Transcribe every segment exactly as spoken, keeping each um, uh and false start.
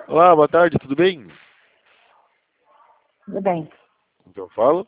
Olá, boa tarde, tudo bem? Tudo bem. Com quem eu falo?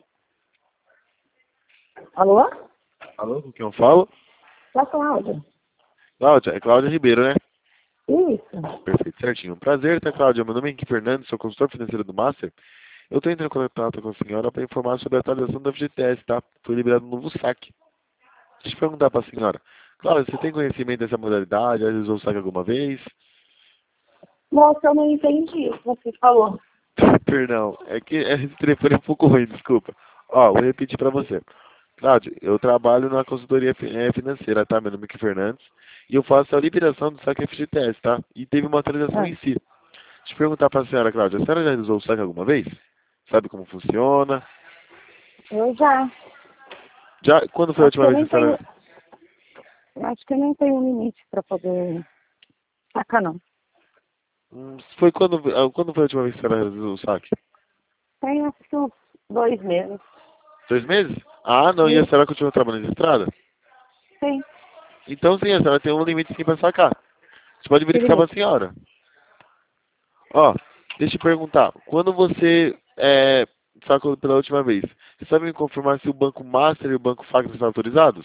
Alô? Alô, com quem eu falo? Tá Cláudia. Cláudia, é Cláudia Ribeiro, né? Isso. Perfeito, certinho. Prazer, tá, Cláudia? Meu nome é Henrique Fernandes, sou consultor financeiro do Master. Eu estou entrando em contato com a senhora para informar sobre a atualização do F G T S, tá? Foi liberado um novo saque. Deixa eu perguntar para a senhora. Cláudia, você tem conhecimento dessa modalidade? Já realizou o saque alguma vez? Moça, eu não entendi o que você falou. Perdão, é que esse telefone é um pouco ruim, desculpa. Ó, vou repetir para você. Cláudio, eu trabalho na consultoria fi- eh, financeira, tá? Meu nome é Henrique Fernandes. E eu faço a liberação do saque F G T S, tá? E teve uma atualização Ah, em si. Deixa eu perguntar para a senhora, Cláudia. A senhora já realizou o saque alguma vez? Sabe como funciona? eu já. Já, quando foi a Acho que última eu vez que nem a senhora... tenho. Acho que eu nem tenho limite para poder sacar, não. Hum, Foi quando, ah, quando foi a última vez que a senhora realizou o saque? Tem acho que uns dois meses. Dois meses? Ah, não. E a Isso. senhora continua trabalhando registrada? Sim. Então sim, a senhora tem um limite sim para sacar. Você pode Que verificar para a limite? senhora. Ó, deixa eu perguntar. Quando você é, sacou pela última vez, você sabe me confirmar se o Banco Master e o Banco Factor estão autorizados?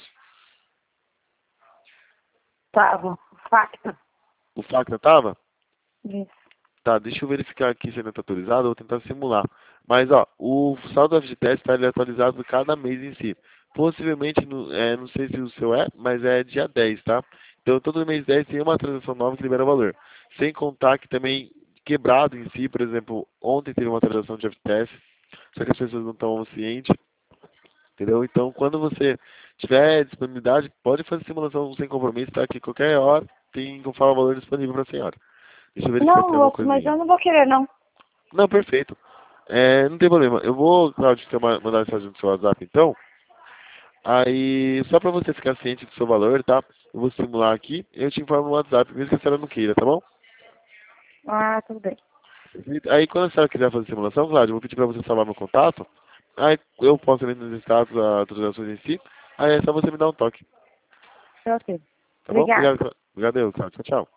Tava. Facta. O Factor estava? Isso. Tá, deixa eu verificar aqui se ele está autorizado, eu vou tentar simular. Mas, ó, o saldo do F G T S está atualizado cada mês em si. Possivelmente, no- é, não sei se o seu é, mas é dia dez, tá? Então, todo mês dez tem uma transação nova que libera valor. Sem contar que também, quebrado em si, por exemplo, ontem teve uma transação de F G T S, só que as pessoas não estão cientes, entendeu? Então, quando você tiver disponibilidade, pode fazer simulação sem compromisso, tá? Que qualquer hora tem como falar o valor disponível para a senhora. Deixa eu verificar se Não, tem alguma moço, mas coisinha. eu não vou querer, não. Não, perfeito. É, não tem problema. Eu vou, Claudio, te ma- mandar mensagem no seu WhatsApp, então. Aí, só pra você ficar ciente do seu valor, tá? Eu vou simular aqui. Eu te informo no WhatsApp, mesmo que a senhora não queira, tá bom? Ah, tudo bem. Perfeito. Aí, quando a senhora quiser fazer a simulação, Claudio, eu vou pedir pra você salvar meu contato. Aí, eu posso ver nos status as transações em si. Aí, é só você me dar um toque, Ok. tá bom? Obrigada. Obrigado, Clá- obrigado eu, Claudio. Tchau, tchau.